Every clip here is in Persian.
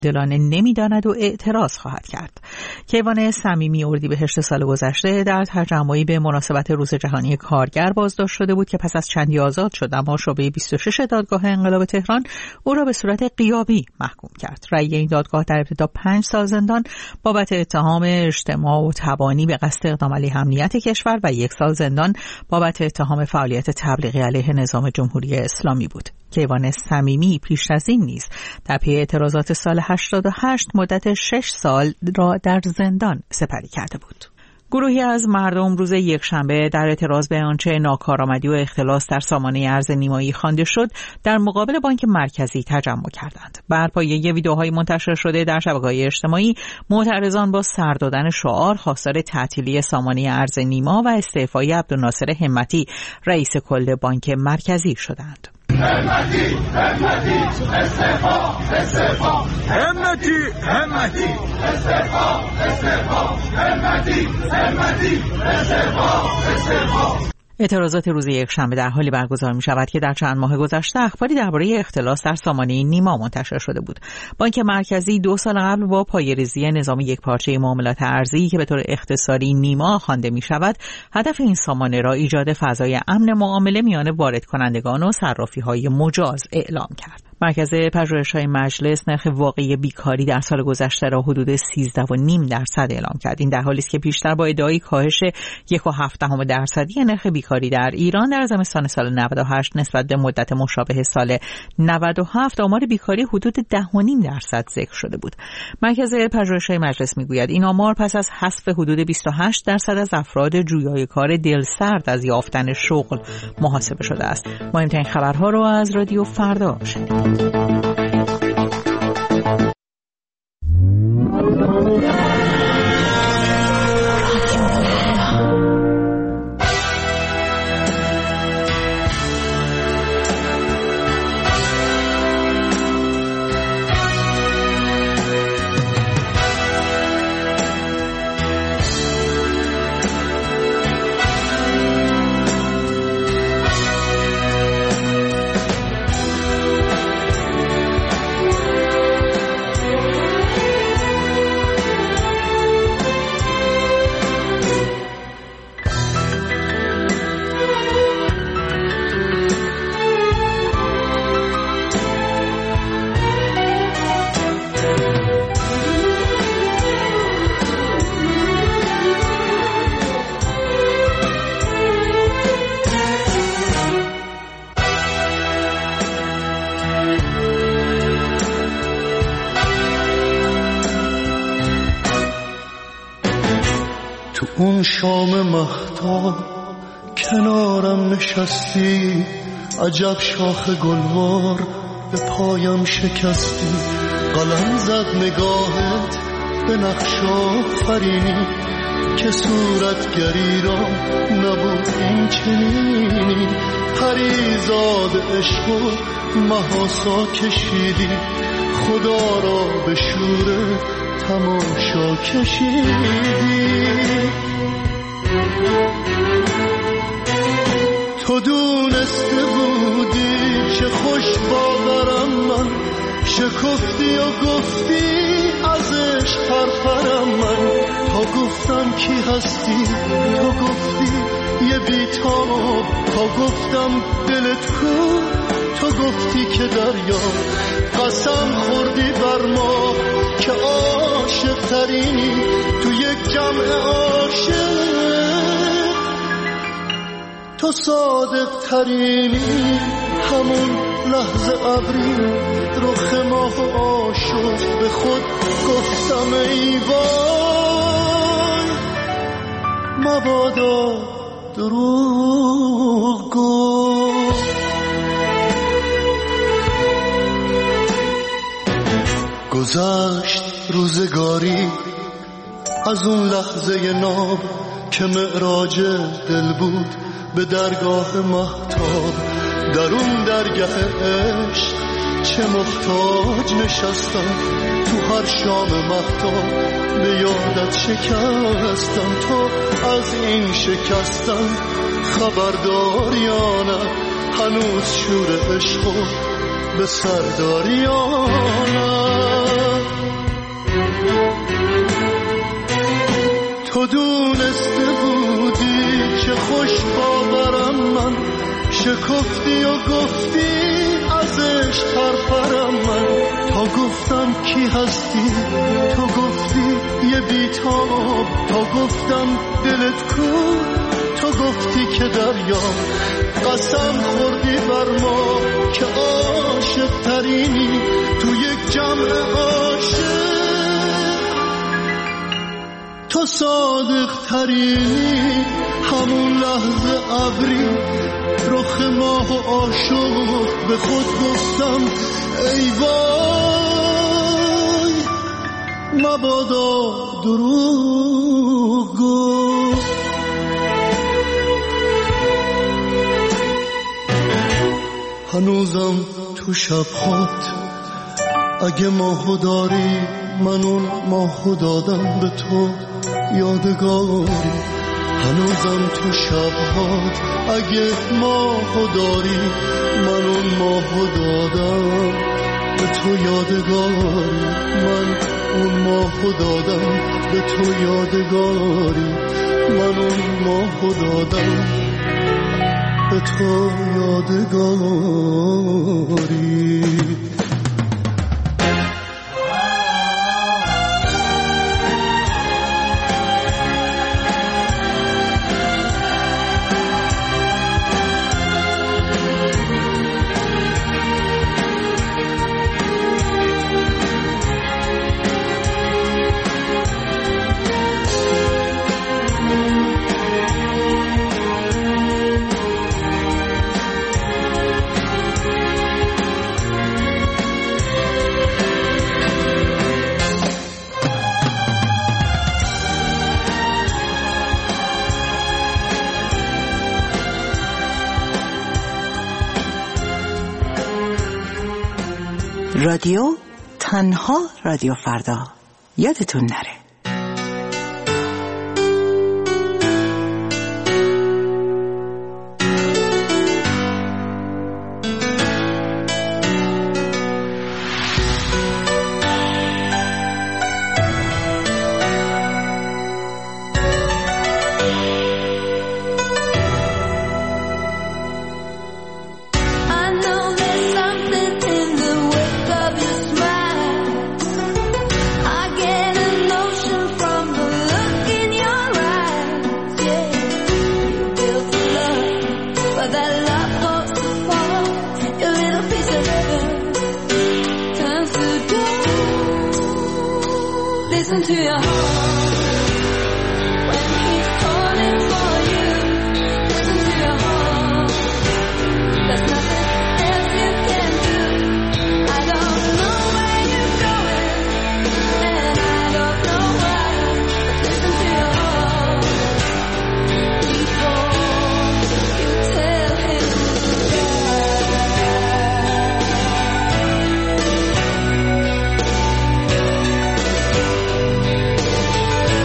دلانه نمی‌داند و اعتراض خواهد کرد. کیوان صمیمی اردیبهشت سال گذشته در تجمعی به مناسبت روز جهانی کارگر بازداشت شده بود که پس از چندی آزاد شد، اما شعبه 26 دادگاه انقلاب تهران او را به صورت غیابی محکوم کرد. رأی این دادگاه در ابتدا 5 سال زندان بابت اتهام اجتماع و تبانی به قصد اقدام علیه امنیت کشور و 1 سال زندان بابت اتهام فعالیت تبلیغی علیه نظام جمهوری اسلامی بود. کیوان صمیمی پیش از این نیز در پی اعتراضات سال 88 مدت 6 سال را در زندان سپری کرده بود. گروهی از مردم روز یکشنبه در اعتراض به آنچه ناکارآمدی و اختلاس در سامانه ارز نیمایی خوانده شد در مقابل بانک مرکزی تجمع کردند. بر پایه ویدیوهای منتشر شده در شبکه‌های اجتماعی، معترضان با سر دادن شعار خواستار تعطیلی سامانه ارز نیما و استعفای عبدالناصر همتی رئیس کل بانک مرکزی شدند. همتی استعفا استعفا همتی استعفا استعفا همتی استعفا استعفا. اعتراضات روز یکشنبه در حالی برگزار می شود که در چند ماه گذشته اخباری درباره اختلاس در سامانه نیما منتشر شده بود. بانک مرکزی 2 سال قبل با پایه‌ریزی نظام یکپارچه معاملات ارزی که به طور اختصاری نیما خوانده می شود، هدف این سامانه را ایجاد فضای امن معامله میان وارد کنندگان و صرافی‌های مجاز اعلام کرد. مرکز پژوهش‌های مجلس نرخ واقعی بیکاری در سال گذشته را حدود 13.5% اعلام کرد. این در حالی است که پیشتر با ادعای کاهش 1.7% نرخ بیکاری در ایران در زمستان سال 98 نسبت به مدت مشابه سال 97 آمار بیکاری حدود 10.5% ذکر شده بود. مرکز پژوهش‌های مجلس میگوید این آمار پس از حذف حدود 28% از افراد جویای کار دلسرد از یافتن شغل محاسبه شده است. مهمترین خبرها رو از رادیو فردا شنیدید. اون شام مهتاب کنارم نشستی، عجب شاخ گلوار به پایم شکستی، قلم زد نگاهت به نقش آفرینی که صورتگری را نبود این چنینی، پریزاد عشق و محاسا کشیدی، خدا را به شور تماشا کشیدی. تو دونسته بودی چه خوش باورم من، شکفتی و گفتی ازش پرپرم من، تا گفتم کی هستی تو گفتی یه بیتاب، تا گفتم دلت کو تو گفتی که دریا، قسم خوردی بر ما که عاشق ترینی تو یک جمع عاشق، تو صادق ترینی. همون لحظه ابری رخ ماه آشفت، به خود گفتم ای وای مبادا دروغ گفت. گذشت روزگاری از اون لحظه ناب که معراج دل بود به درگاه مهتاب، در اون درگاه عشق چه محتاج نشستم، تو هر شام مهتاب به یادت شکستم، تو از این شکستم خبردار یا نه، هنوز شور عشق به سردار یا نه. گفتی و گفتی ازش پرپرم من، تا گفتم کی هستی تو گفتی یه بیتاب، تا گفتم دلت کو تو گفتی که دریا، قسم خوردی بر ما که عاشق ترینی تو یک جمع عاشق، تو صادق ترینی. همون لحظه ابری رخ ماه و عاشق به خود گفتم ای وای مبادا دروغ گفت. هنوزم تو شبهات اگه ماهو داری، من اون ماهو دادم به تو یادگاری. هنوزم تو شبهات اگه ماهو داری، من اون ماهو دادم به تو یادگاری. من اون ماهو دادم به تو یادگاری. من اون ماهو دادم به تو یادگاری. رادیو تنها رادیو فردا، یادتون نره. Listen to your heart when he's calling for you. Listen to your heart. There's nothing else you can do. I don't know where you're going, and I don't know why. But listen to your heart before you tell him to die.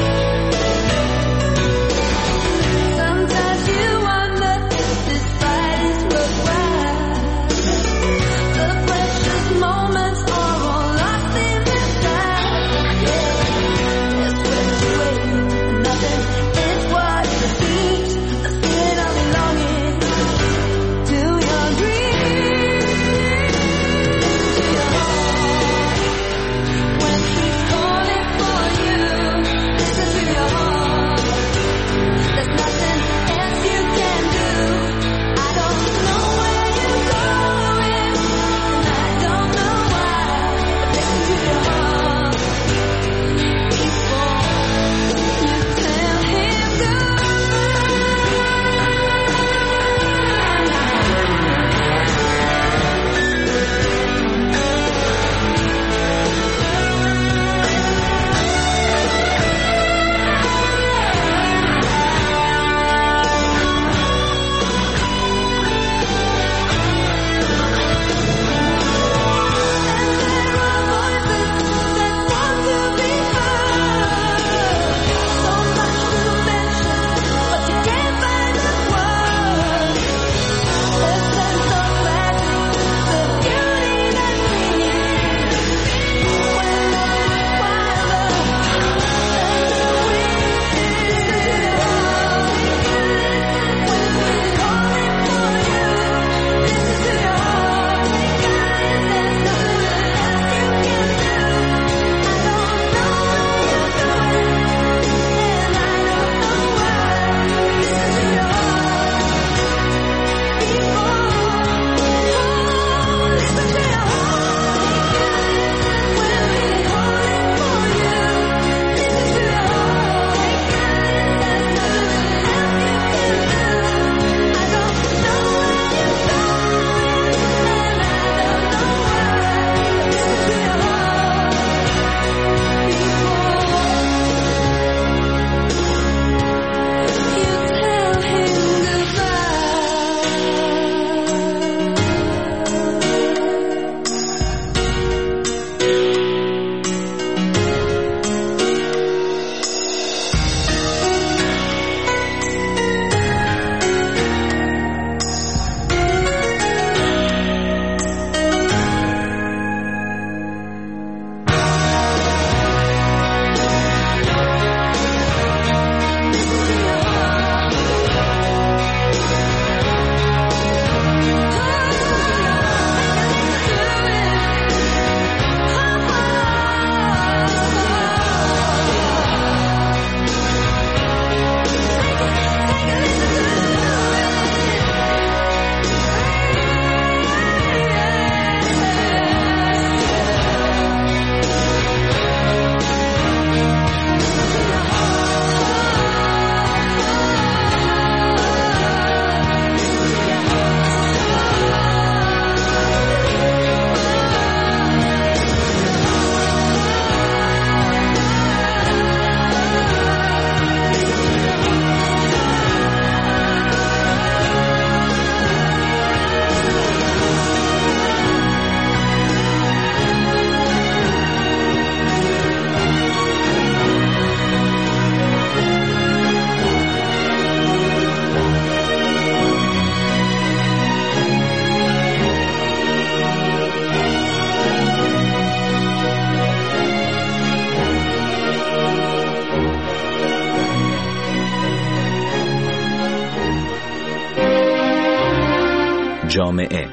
جامعه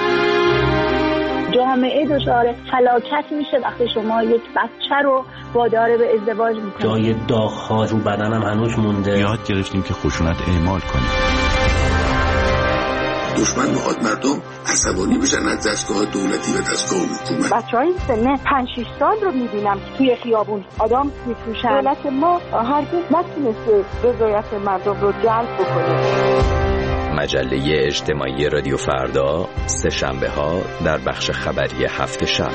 دچار فلاکت میشه وقتی شما یک بچه رو وادار به ازدواج میکنید. جای داغ‌ها رو بدنم هنوز مونده. یاد گرفتیم که خشونت اعمال کنیم. دشمن میخواد مردم عصبانی بشن از دستگاه دولتی و دستگاه حکومت. بچه‌های سن 5-6 سال رو میبینم توی خیابون آدم میفروشن. دولت ما هرگز نتونسته رضایت مردم رو جلب بکنه. مجله اجتماعی رادیو فردا، سه شنبه ها در بخش خبری هفت شب.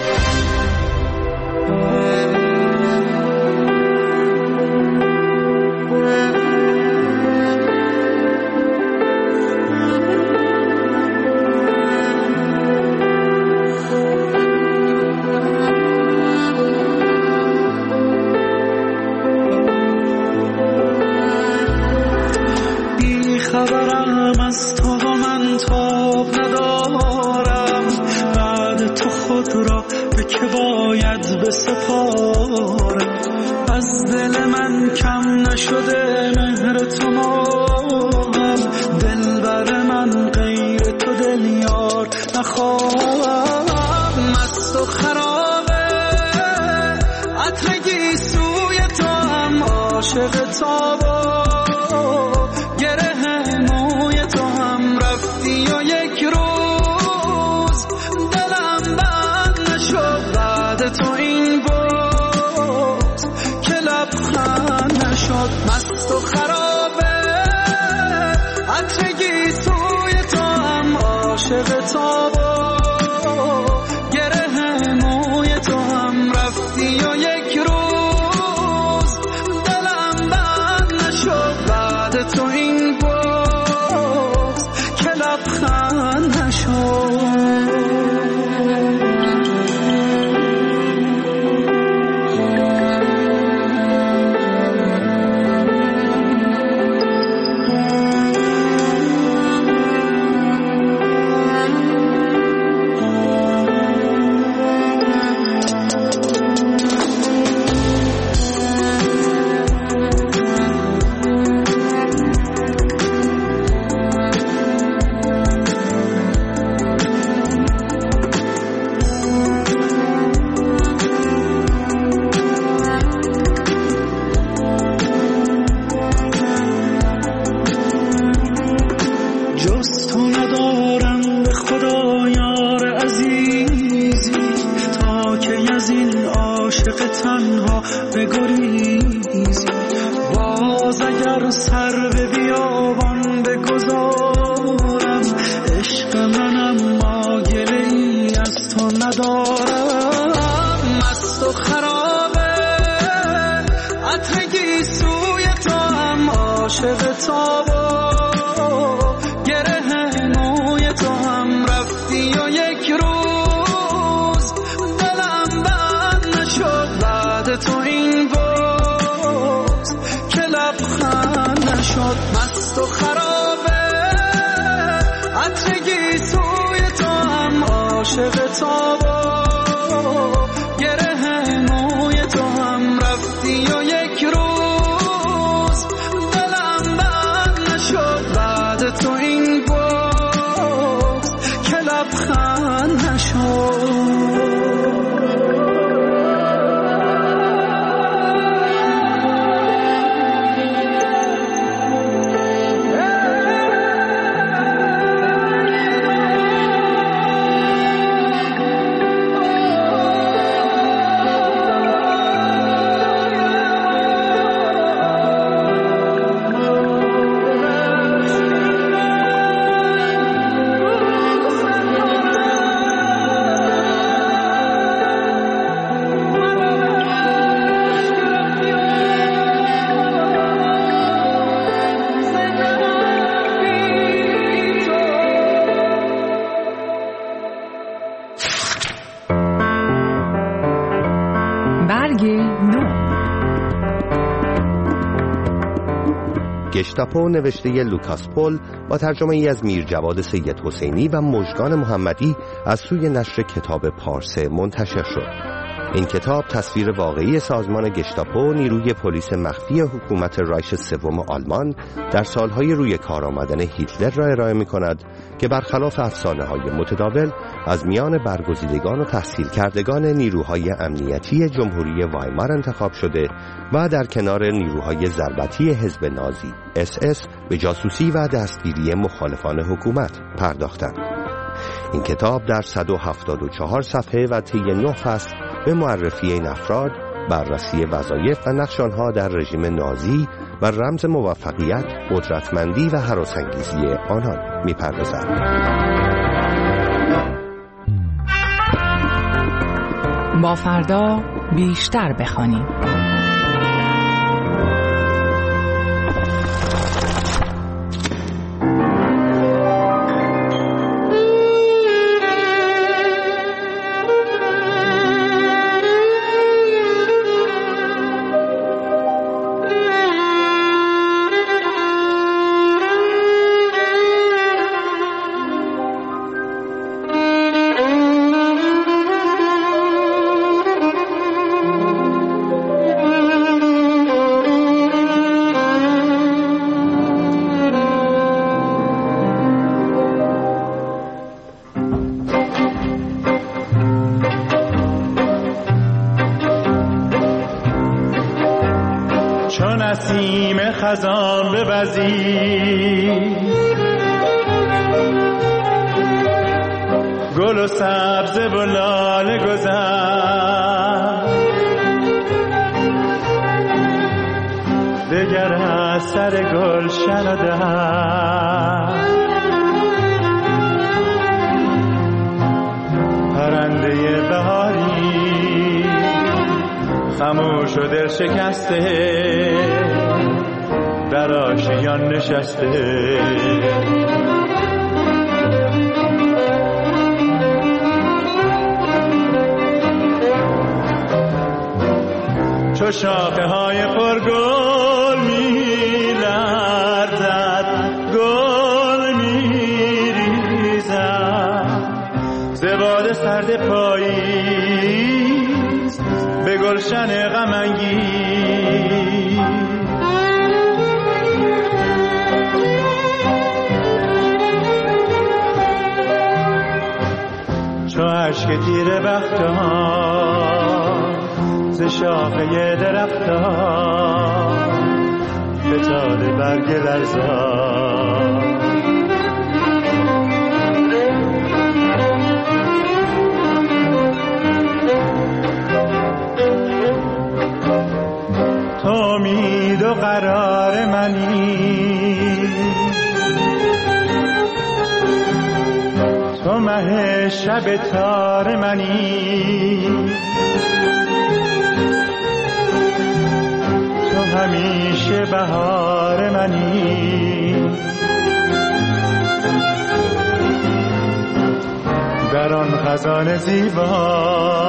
گشتاپو نوشته لوکاس پول با ترجمه ای از میرجواد سید حسینی و مژگان محمدی از سوی نشر کتاب پارسه منتشر شد. این کتاب تصویر واقعی سازمان گشتاپو، نیروی پلیس مخفی حکومت رایش سوم آلمان در سالهای روی کار آمدن هیتلر را ارائه می‌کند که برخلاف افسانه‌های متداول از میان برگزیدگان و تحصیل کردگان نیروهای امنیتی جمهوری وایمار انتخاب شده و در کنار نیروهای ضربتی حزب نازی SS به جاسوسی و دستگیری مخالفان حکومت پرداختند. این کتاب در 174 صفحه و طی 9 فصل به معرفی این افراد، بررسی وظایف و نقش آنها در رژیم نازی و رمز موفقیت، قدرتمندی و هراس‌انگیزی آنان می‌پردازد. با فردا بیشتر بخوانیم. نسیم خزان بوزی، گل و سبز و لاله گذر، دگر از سر گلشن و در، پرنده بهاری خموش و دل شکسته در آشیان نشسته. چو شاخه های پرگل می لرزد، گل می ریزد ز باد سرد پاییز به گلشن غم انگیز. چو اشک تیر بختان ز شاخه درختان فتاده برگ لرزان. تو امید و قرار منی، تو مه شب تار منی، تو همیشه بهار منی. در آن خزان زیبا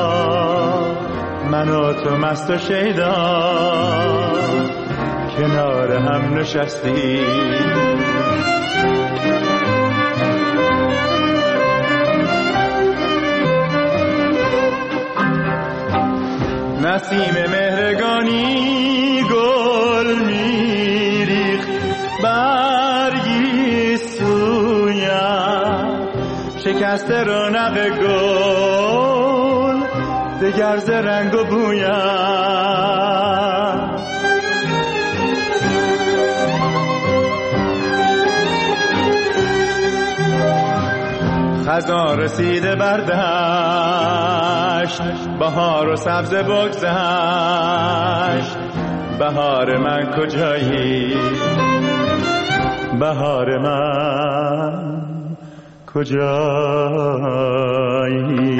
من و تو مست و شیدا کنار هم نشستی. نسیم مهرگانی گل میریخت برگی سویم، شکست رونق گل دگر ز رنگ و بویم. خزان رسیده بردشت، بهار و سبز بگذشت. بهار من کجایی، بهار من کجایی.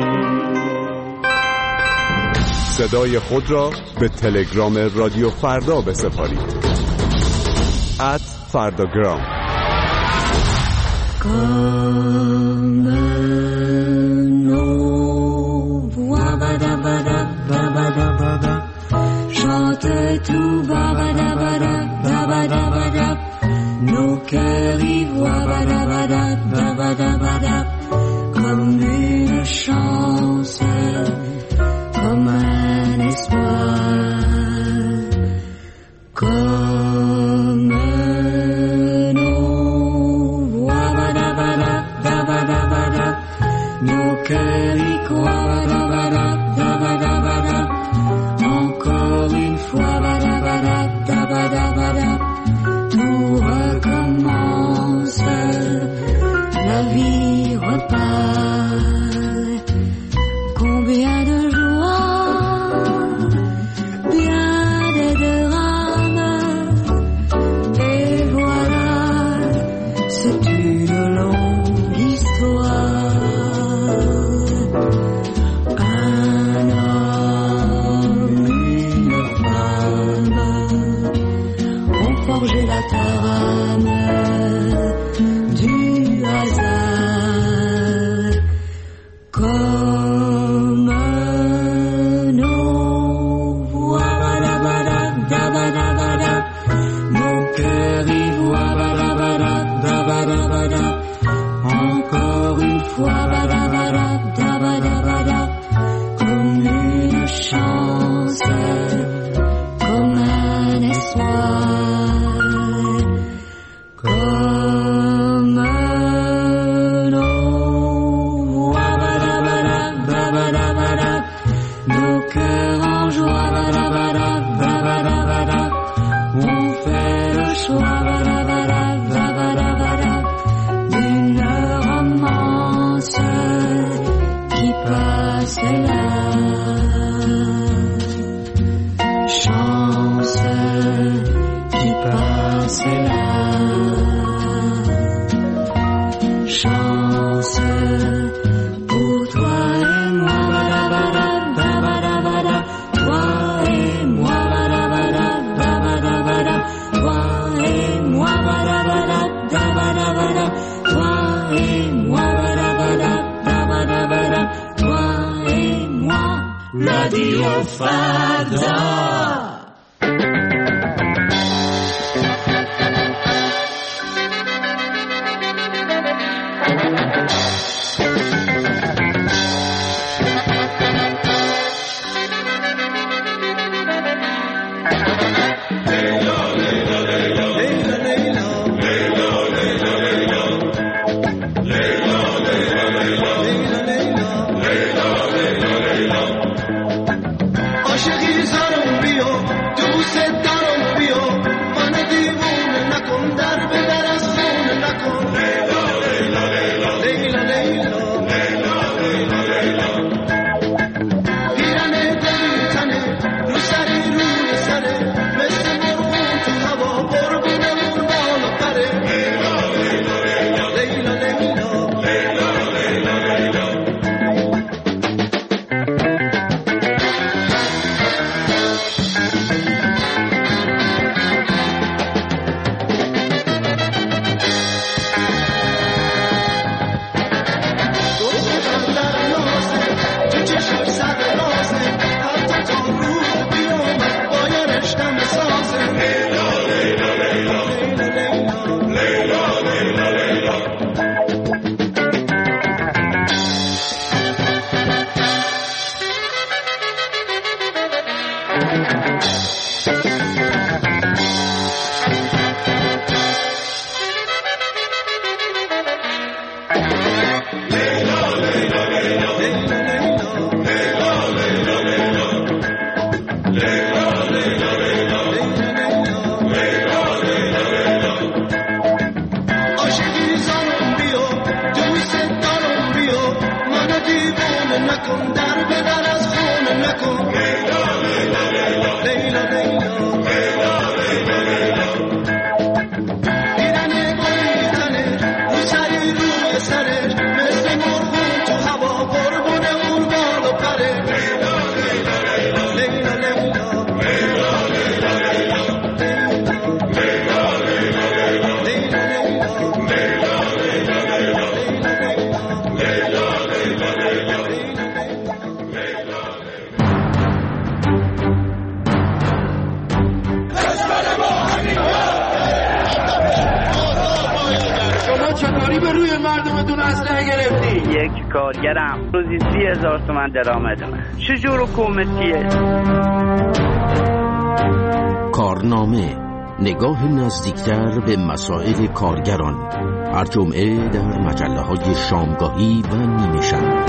صدای خود را به تلگرام رادیو فردا بسپارید. @فرداگرام. Chante tout babadabadab babadabadab, nos cœurs y voient badabadab babadabadab, comme une chance, comme رادیو فردا. کارگرم روزی 30,000 تومان درآمدمه. چجور حکومتیه؟ کارنامه، نگاه نزدیکتر به مسائل کارگران، هر جمعه در مجله‌های شامگاهی و نیمه شب.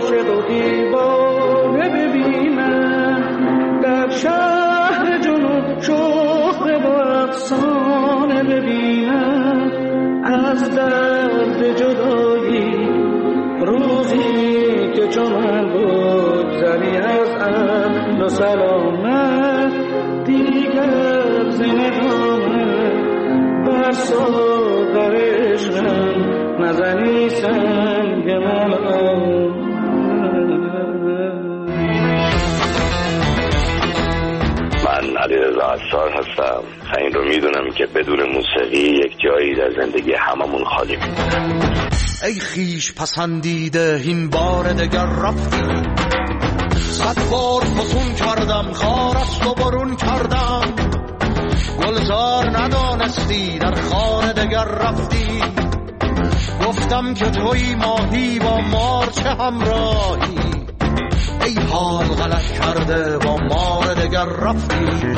عاشق و دیوانه ببینم، در شهر جنوب شهره و افسانه ببینم، از درد جدایی روزی که چون من بگذری از اهل و سلامت، دیگر زندانه بر ساغر عشقم نزنی سنگ ملام. من علیرضا عطار هستم. این رو میدونم که بدون موسیقی یک جایی در زندگی هممون خالی میمونه. ای خیش پسندیده این بار دگر رفتی، صد بار فسون کردم خارست و برون کردم، گلزار ندانستی در خانه دگر رفتی، گفتم که توی ماهی با مار چه همراهی، ای حال غلط کرده با مار دگر رفتی.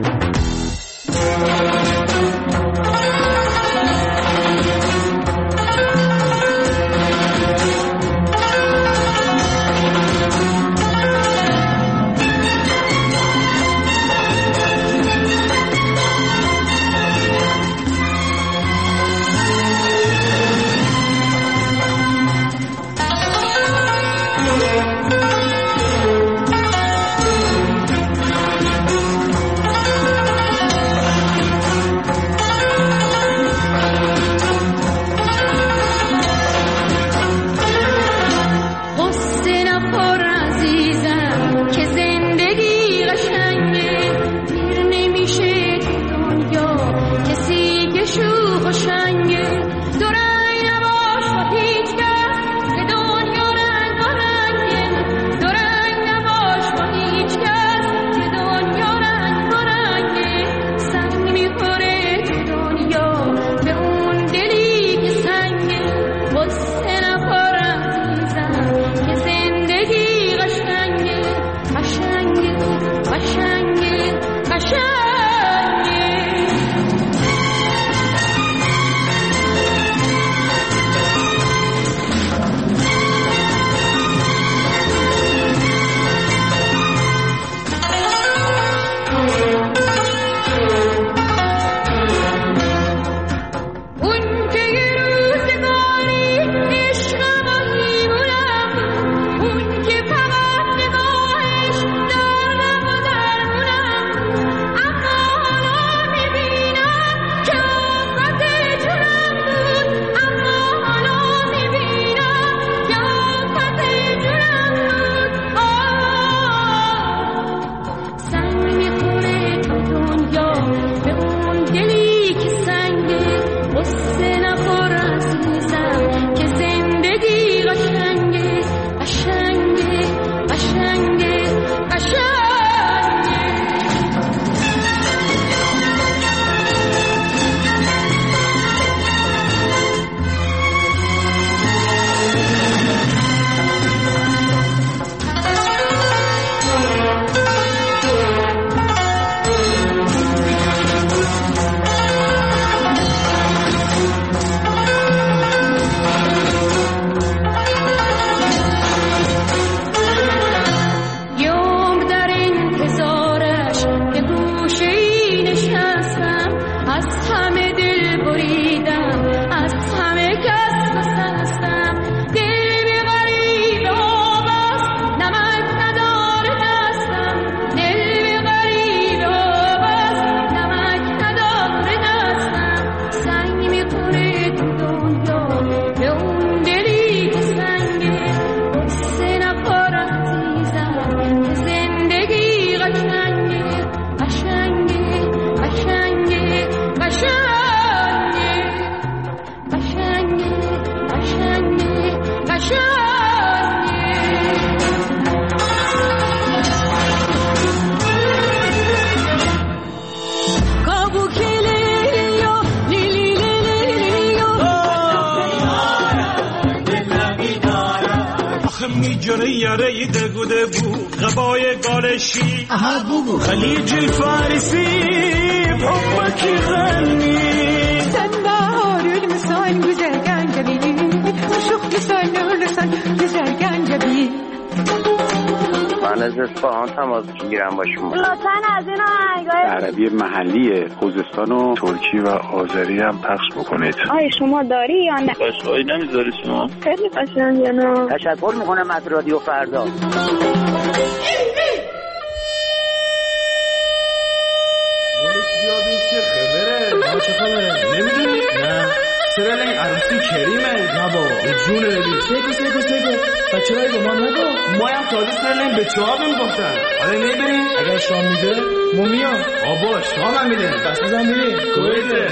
یاره دگوده بود غبای گالشی خلیج الفارسی بحبك يغني سنبار المسان وزاقان قبيلي وشوخ لسان ولسان من بجای گنجبیل. من از اصفهان تماس میگیرم با شما. لطفاً از این آهنگای عربی محلی خوزستان و ترکی و آذری هم پخش بکنید. آیا شما داری یا نه؟ قشقایی نمیذاری شما؟ خیلی قشنگه نه؟ تشکر میکنم از رادیو فردا. چه خبره؟ نمیدونی؟ نه چرا این عروسی کریمه؟ نه بابا جونه بدی سگو بچه های گمان نگو ما هم تازه سرلیم به چه آبیم گفتن حالا نمیبریم؟ اگر شام میده ما میام آبا شام هم میده بس بزن بریم کویته.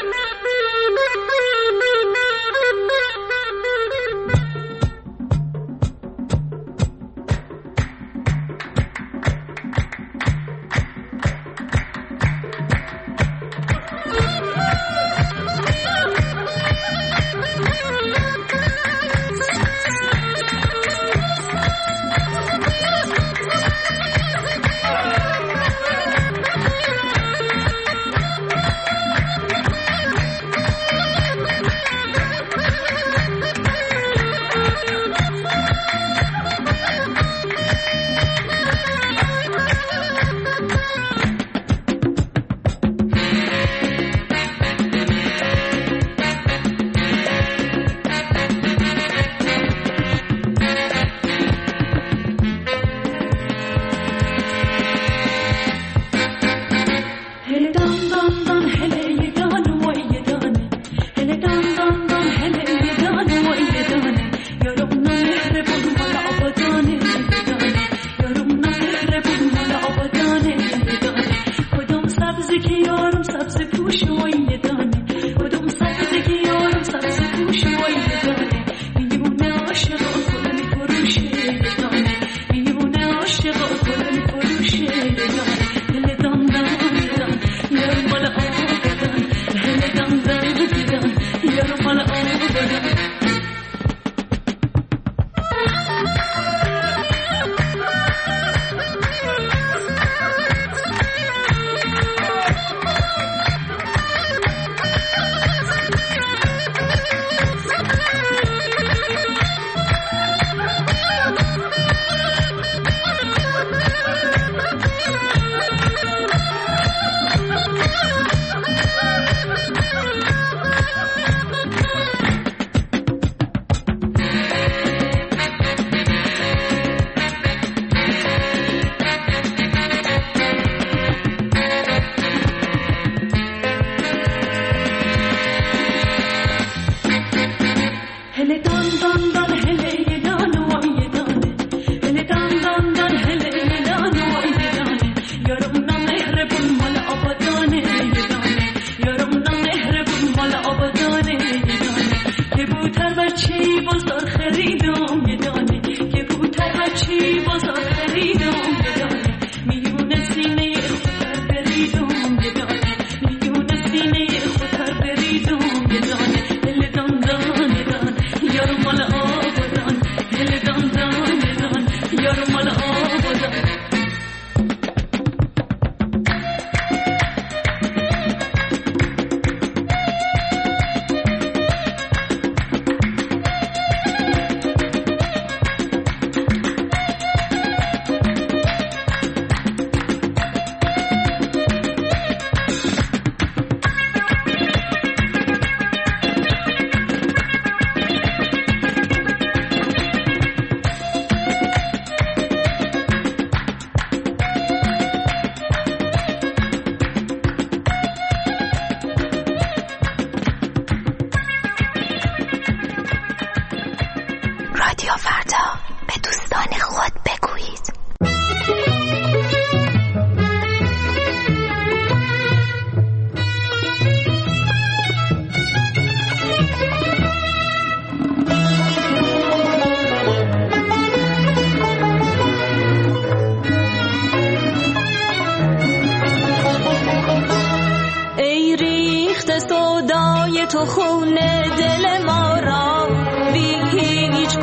تو خون دل ما را بی هیچ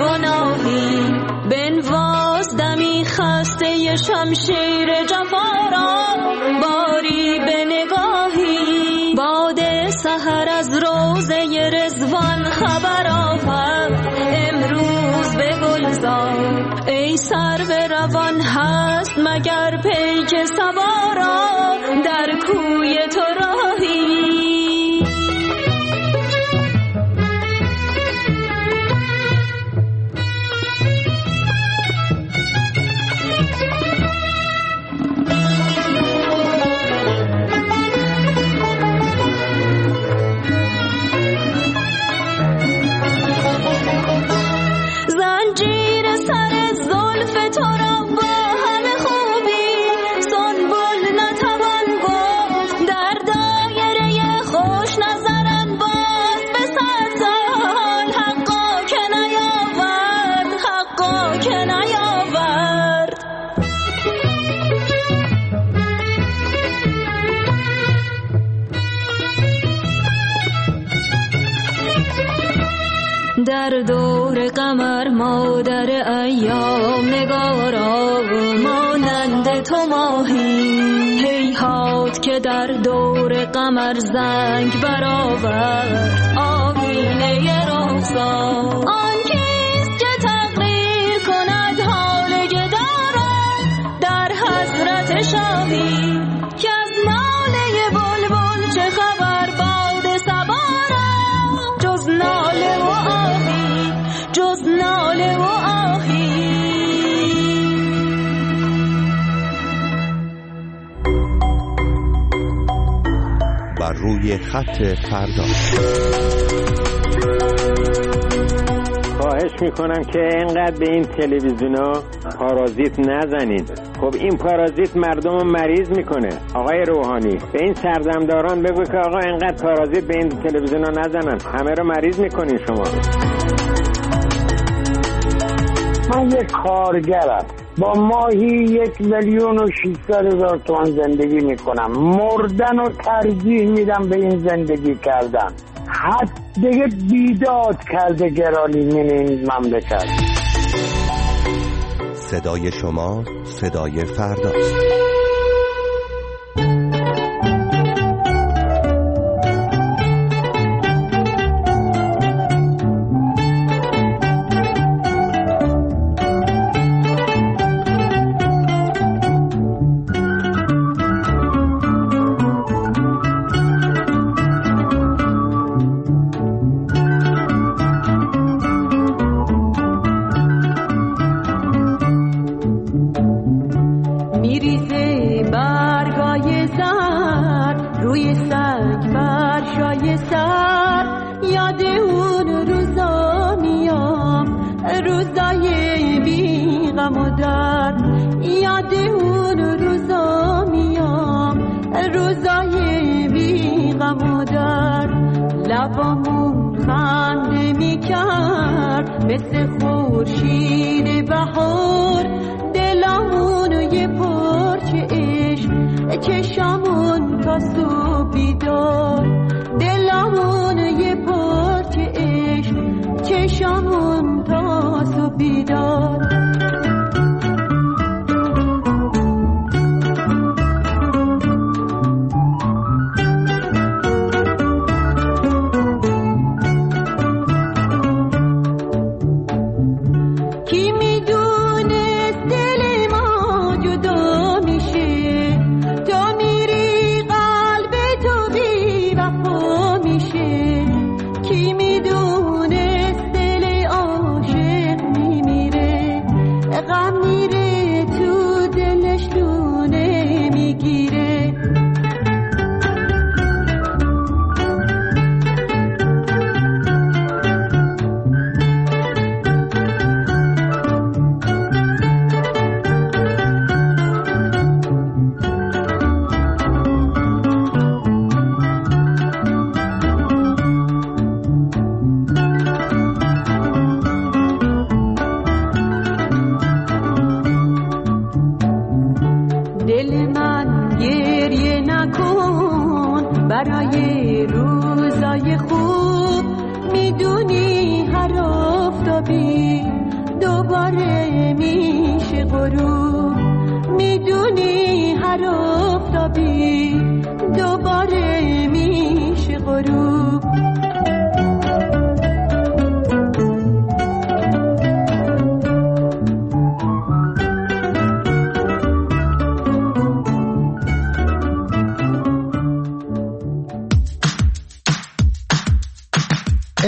گناهی بنواز دمی خسته شمشیر جفا را باری به نگاهی باد سحر از روزه رضوان خبر آورد امروز به ای سرو روان هست مگر پیک سوارا در کوی تو راهی زنجیر سر زلف تو را با همه خوبی سنبل نتوان گفت در دایره خوش نظرن باز به 100 سال حقا که نیاورد حقا که نیاورد در دور قمر مادر ایام نگارا مانند تو ماهی هیهات که در دور قمر زنگ برآورد آینه رخسار آن کیست که تقریر کند حال گداران در حضرت شاهی که از ناله بلبل چه خبر باد صبا را جز ناله و آهی جز ناله و آهی بر روی خط فردا. خواهش میکنم که اینقدر به این تلویزیونا پارازیت نزنید. خب این پارازیت مردم رو مریض میکنه. آقای روحانی به این سردمداران بگو که آقا اینقدر پارازیت به این تلویزیونا نزنن، همه رو مریض میکنین شما. من یک کارگرم با ماهی 1,600,000 تومان زندگی میکنم. مردن و ترجیح میدم به این زندگی کردن. حد دیگه بیداد کرده گرانیمین این مملکت. صدای شما صدای فرداست.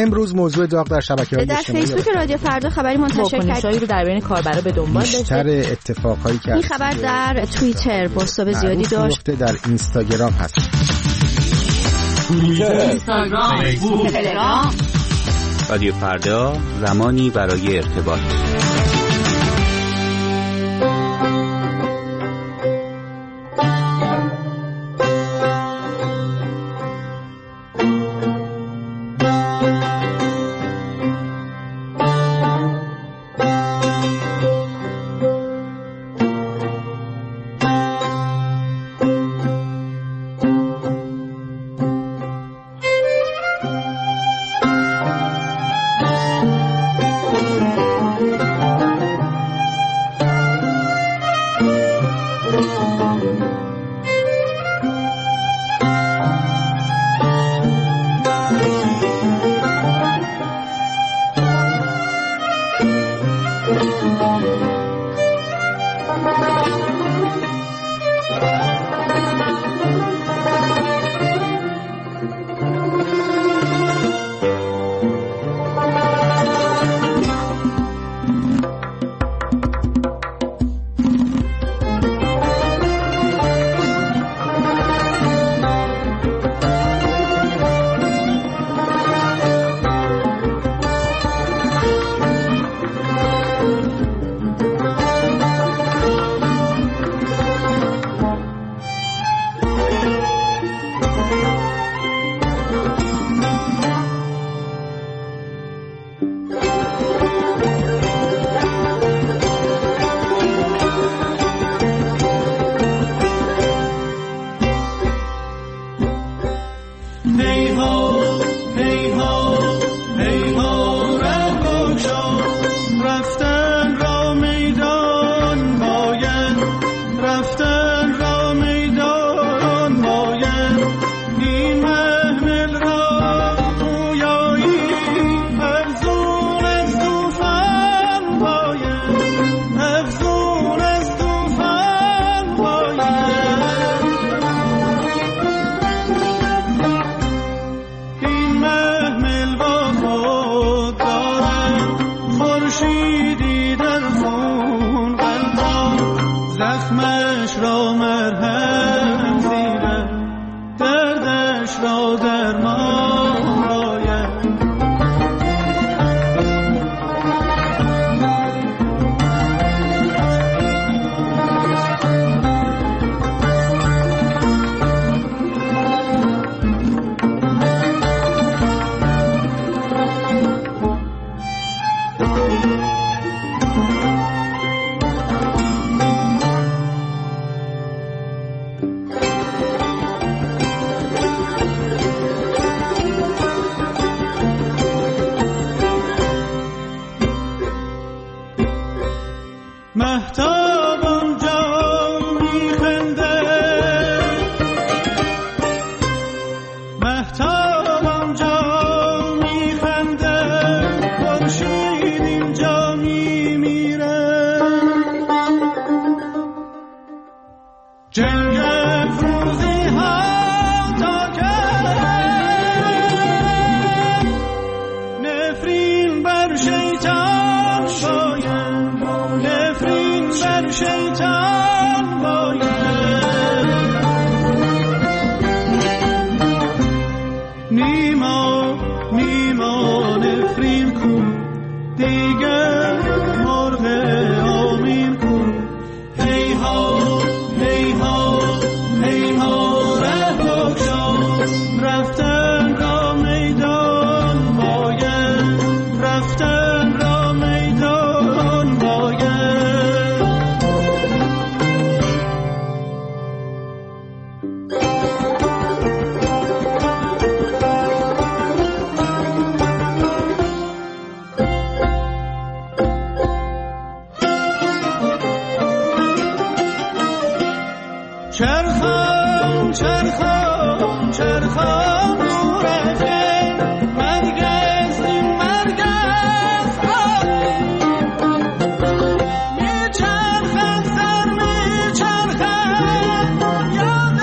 امروز موضوع داغ در شبکه‌های در اجتماعی فیسبوک رادیو فردا خبری منتشر واکنش‌هایی رو در بین کاربرا به دنبال داشته. بیشتر اتفاقایی که این خبر در توییتر بازتاب زیادی داشت. در اینستاگرام هست. توییتر، اینستاگرام، فیسبوک، تلگرام. رادیو فردا، زمانی برای ارتباط.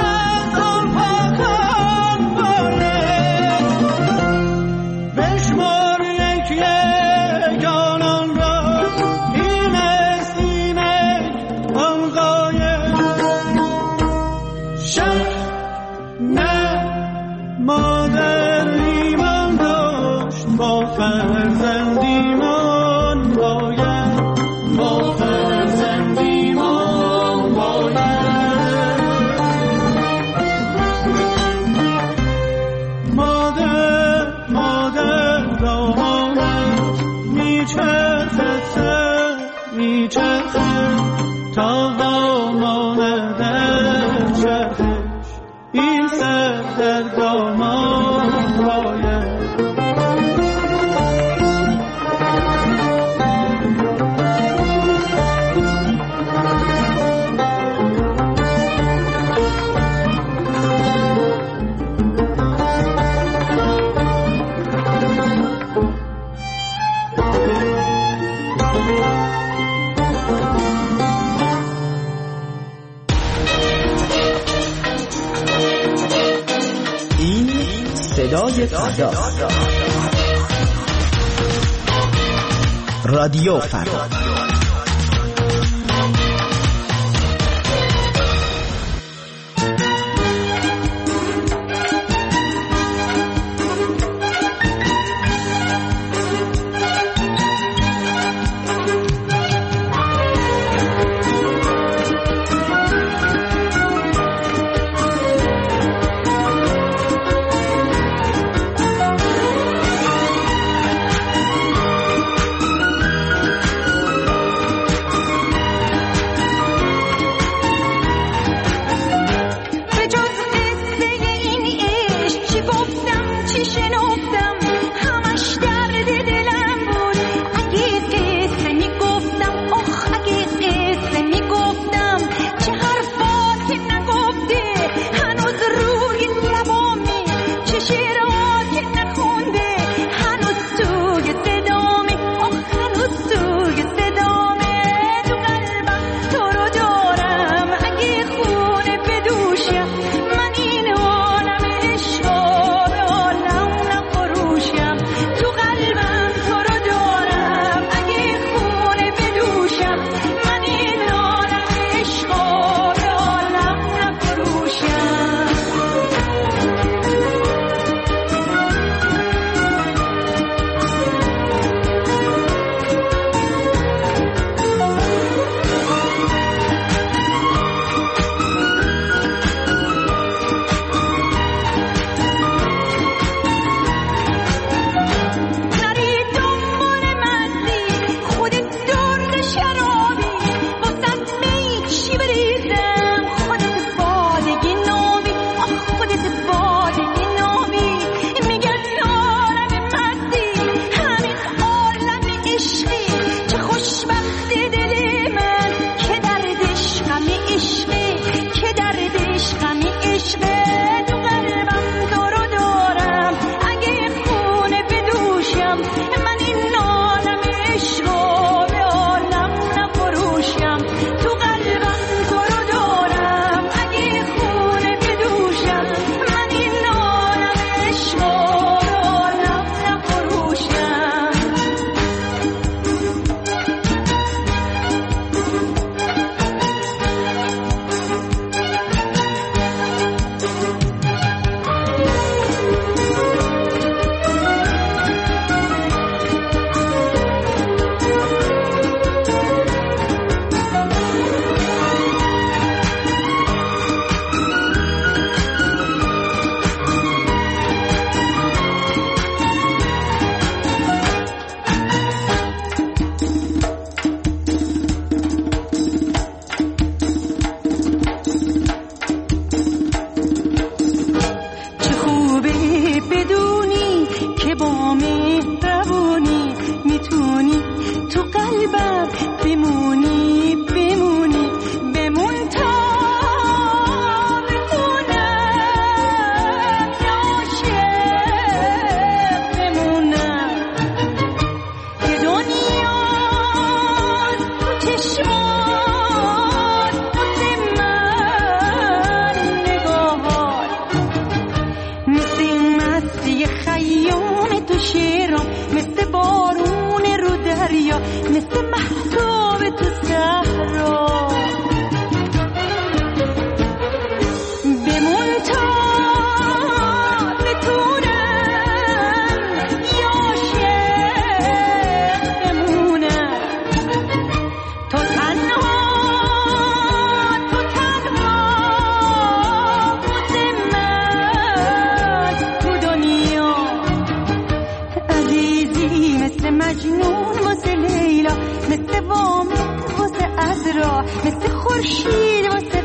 بشمار تا واماند در چرخش این سر در دامان باید. صدای فردا، رادیو فردا. را مثل خورشید واسه